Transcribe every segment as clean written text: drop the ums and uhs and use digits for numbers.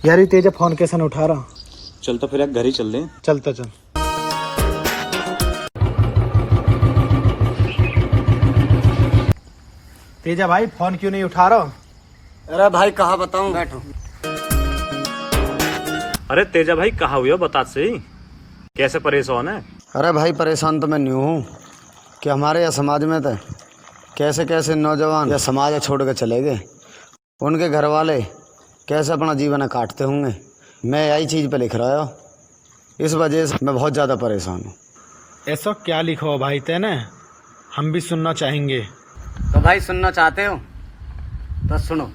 यार ये तेजा फोन कैसे नहीं उठा रहा। चल तो फिर एक घर ही चल दें। चलता चल। तेजा भाई फोन क्यों नहीं उठा रहा? अरे भाई कहाँ बताऊं, बैठो। अरे तेजा भाई कहाँ हुई हो, बता सही, कैसे परेशान है? अरे भाई परेशान तो मैं न्यू हूँ कि हमारे यहाँ समाज में तो कैसे कैसे नौजवान या समाज छोड़ के चले गए, उनके घर वाले कैसे अपना जीवन काटते होंगे। मैं यही चीज़ पे लिख रहा हूँ, इस वजह से मैं बहुत ज़्यादा परेशान हूँ। ऐसा क्या लिखा हो भाई तेने, हम भी सुनना चाहेंगे। तो भाई सुनना चाहते हो तो सुनो।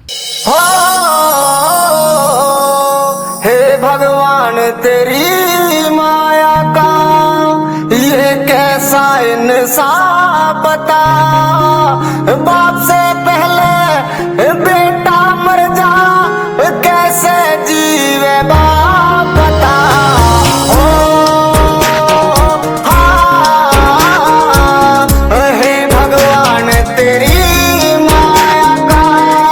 हे भगवान तेरी माया का ये कैसा इंसाफ बता, बाप से पहले बेटा मर जा, कैसे जीवे बाप बता। हे भगवान तेरी माया का।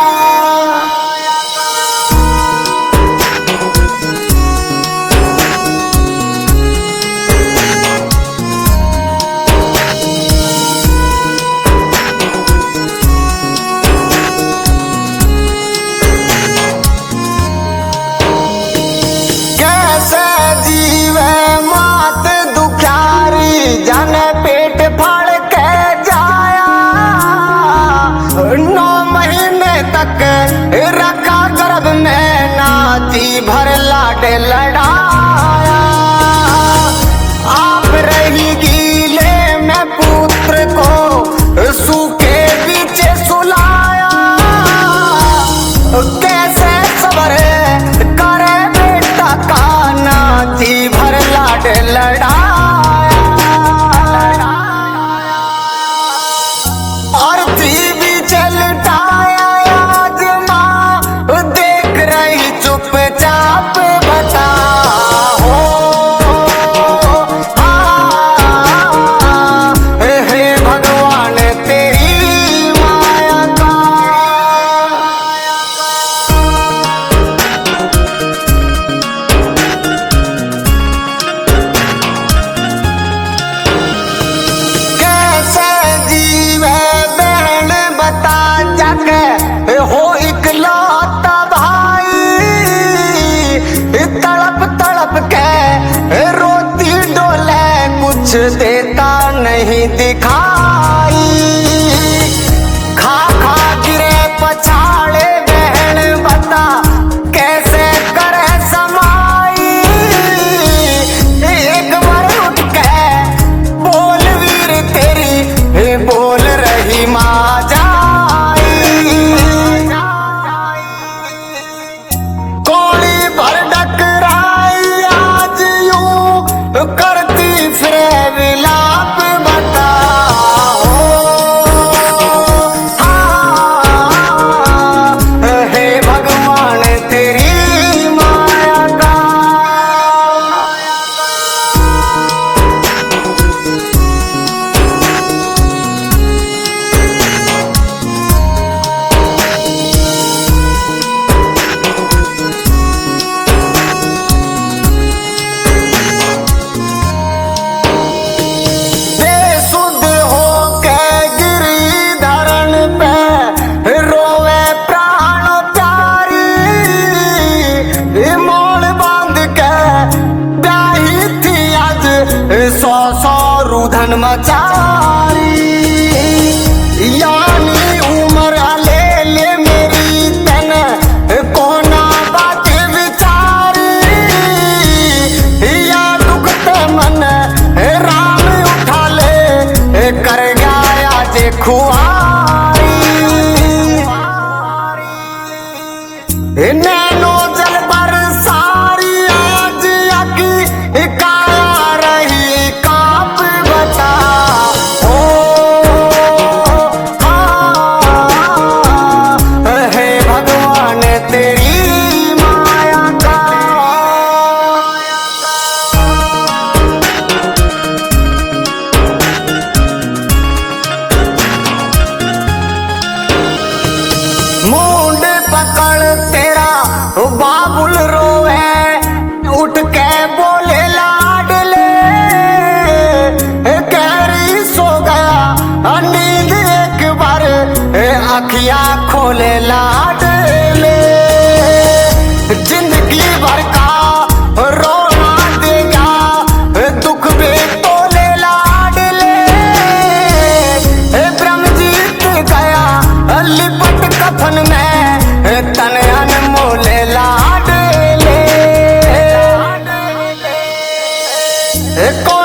कैसे जीवे मात दुखियारी, जाने पेट फाड़ के जाया, 9 महीने तक रखा गर्भ में, नाती भर लाडे लड़ाया। आप रही गीले में पुत्र को सूखे पीछे सुलाया, कैसे सबर करे बेटा का, नाती भर लाड लड़ाया। और भी चलटाया आज माँ, देख रही चुपचाप बता। हे भगवान तेरी माया का। कैसे जीवे बहन बता, जाके हो इकलौता भाई, तड़प तड़प के रोती डोले, कुछ देता नहीं दिखाई। खा खा गिरे पछाड़े बहन बता, कैसे करे समाई। एक बार उठ के बोल वीर तेरी, बोल रही माँ जाई। कोड़ी भर डकराई आज यूं करती फिरे विलाप बता। हे भगवान तेरी माया का। बेसुध होके गिरी धरण पे, रोवे प्राण प्यारी। मोड़ बांध के ब्याही थी आज, 100 रूधन मचारी। यानी उम्र ले ले मेरी तन, कोना बात विचारी। या दुखते मन राम उठा ले, कर गया जे खुआरी। नैनो जल पर सारी आज अकी काया रही काप बता। हे भगवान तेरी माया का। मूंड पकड़ तेरा बाबुल रो सोवे उठ के बोले लाडले, गहरी सो गया नींद एक बार अखियां खोले लाडले। जिंदगी भर का रोना देगा दुख भी तोले लाडले। ब्रह्मजीत गया लिपट कफन में तन अनमोले लाडले।